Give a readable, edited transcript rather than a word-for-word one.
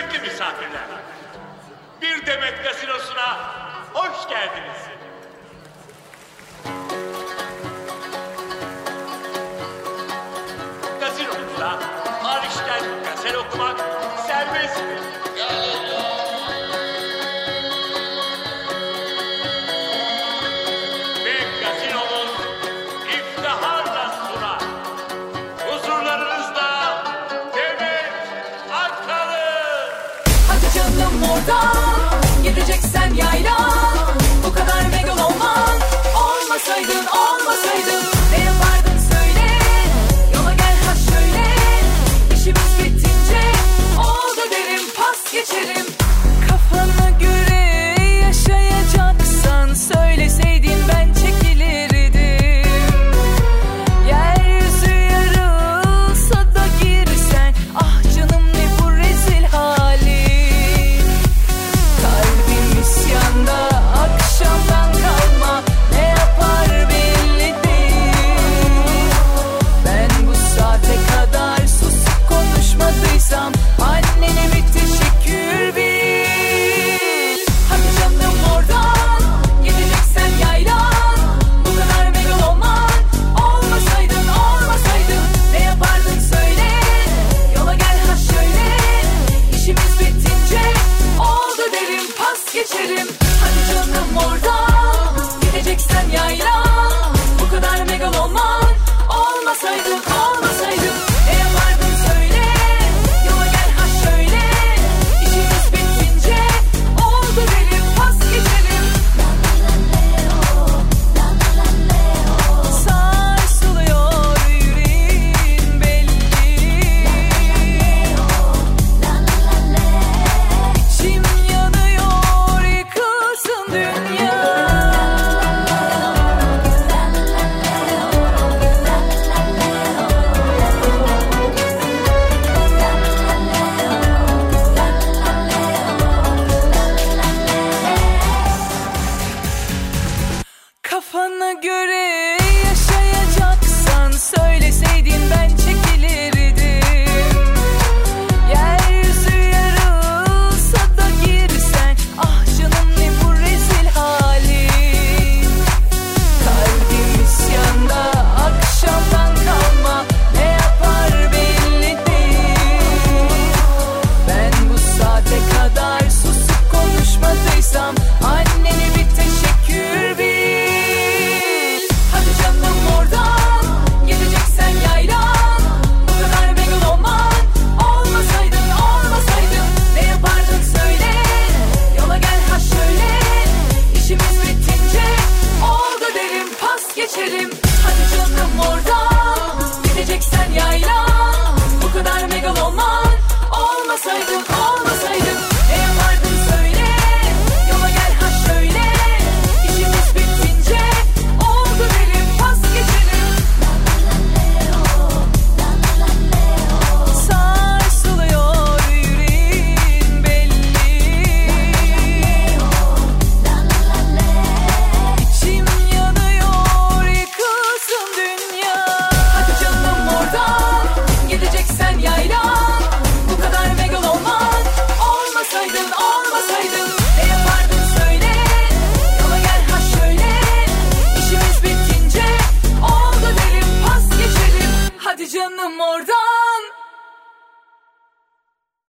Kıymetli misafirler, Bir Demet Gazinosu'na hoş geldiniz. Gazinomuzda hariçten gazel okumak serbesttir. Ve gazinomuz iftiharla sunar. Huzurlarınızda Demet Akalın. Hadi canım oradan gideceksen yaylan. Bu kadar megaloman olmasaydın ne yapardın söyle. Yola gel ha şöyle. İşimiz bitince oldu derim, pas geçerim. Kafana göre yaşayacaksan söyleseydin ben çekilirdim. Yeryüzü yarılsa da girsen, ah canım ne bu rezil halin. Kalbim isyanda, akşamdan kalma, ne yapar belli değil. Ben bu saate kadar susup konuşmadıysam annene bir teşekkür bil. Hadi canım oradan gideceksen yaylan. Bu kadar megaloman olmasaydın ne yapardın söyle. Yola gel ha şöyle. İşimiz bitince oldu derim, pas geçerim. Hadi canım oradan gideceksen yaylan. Bu kadar megaloman olmasaydın ne yapardın söyle. Yola gel ha şöyle. İşimiz bitince oldu derim, pas geçerim. Sarsılıyor yüreğin belli. İçim yanıyor, yıkılsın dünya. Kafana göre yaşayacaksan söyleseydin ben çekilirdim. Yeryüzü yarılsa da girsen, ah canım ne bu rezil halin. Kalbim isyanda, akşamdan kalma, ne yapar belli değil. Ben bu saate kadar susup konuşmadıysam annene bir teşekkür bil. Hadi canım oradan gideceksen yaylan. Bu kadar megaloman olmasaydın ne yapardın söyle. Yola gel ha şöyle. İşimiz bitince oldu derim, pas geçerim. Hadi canım oradan gideceksen yaylan. Bu kadar megaloman olmasaydın ne yapardın söyle. Yola gel ha şöyle. İşimiz bitince oldu derim, pas geçerim. Sarsılıyor yüreğin belli. İçim yanıyor, yıkılsın dünya. Hadi canım oradan gideceksen yaylan. Bu kadar megaloman olmasaydın ne yapardın söyle. Yola gel ha şöyle. İşimiz bitince oldu derim, pas geçerim. Hadi canım oradan